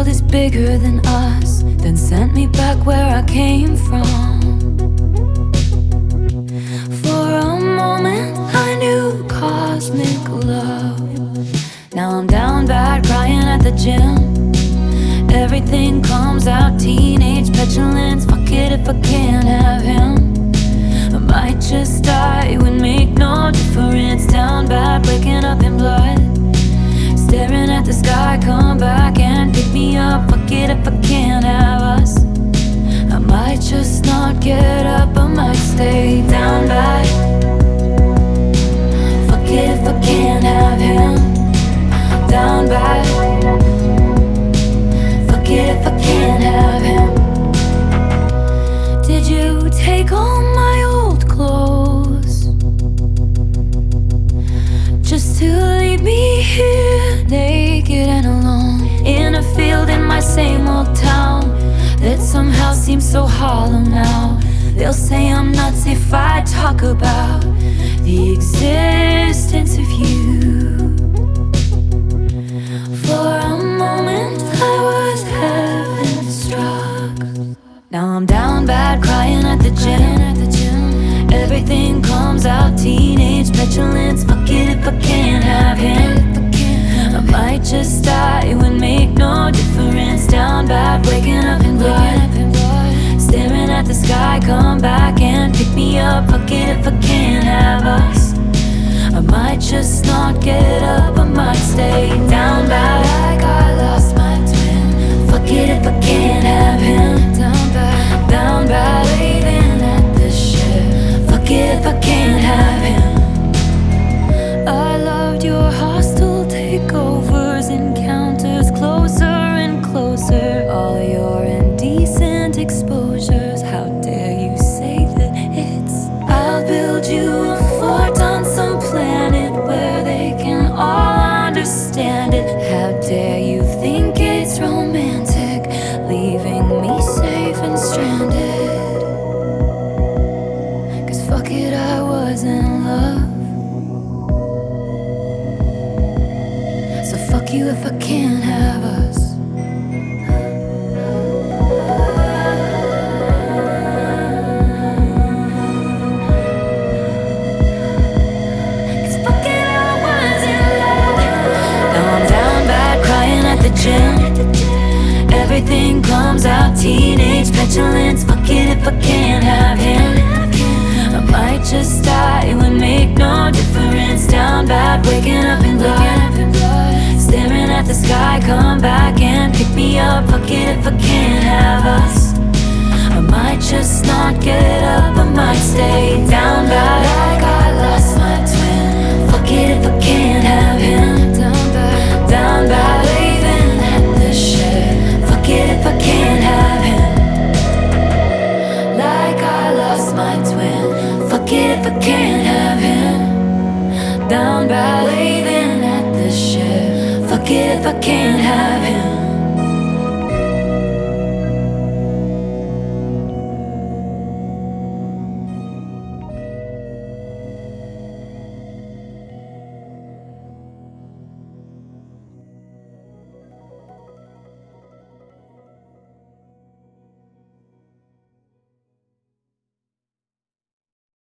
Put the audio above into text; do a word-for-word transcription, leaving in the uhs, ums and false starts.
world is bigger than us, then sent me back where I came from. For a moment I knew cosmic love. Now I'm down bad, crying at the gym. Everything comes out, teenage petulance. Fuck it if I can't have him. I might just die, it would make no difference. Down bad, waking up in blood, staring at the sky, come back and pick me up. Fuck it if I can't have us. I might just not get up, I might stay down bad. Fuck it if I can't have him. Down bad. Fuck it if I can't have him. Did you take all my old clothes just to leave me here naked and alone, in a field in my same old town that somehow seems so hollow now? They'll say I'm nuts if I talk about the existence of you. For a moment I was heaven struck. Now I'm down bad, crying at the gym. Everything comes out, teenage petulance. Fuck it if I can't have him. I might just die, it would make no difference. Down bad, waking up in blood, staring at the sky, come back and pick me up. Fuck it if I can't have us. I might just not get up, I might stay down bad, like I lost my twin. Fuck it if I can't have him. Down bad, down bad, waving at the ship. Fuck it if I can't have him. I loved your hostile takeovers, encounters closer and closer. All your indecent exposures, how dare you say that it's. I'll build you a fort on some planet where they can all understand it. How dare you think it's romantic, leaving me safe and stranded? Cause fuck it, I was in love. So fuck you if I can't have us. Cause fuck it, I was in love. Now I'm down bad, crying at the gym. Everything comes out, teenage petulance. Fuck it if I can't have him. I might just die, it would make no difference. Down bad, waking up in blood, staring at the sky, come back and pick me up. Fuck it if I can't have us. I might just not get up, I might stay down.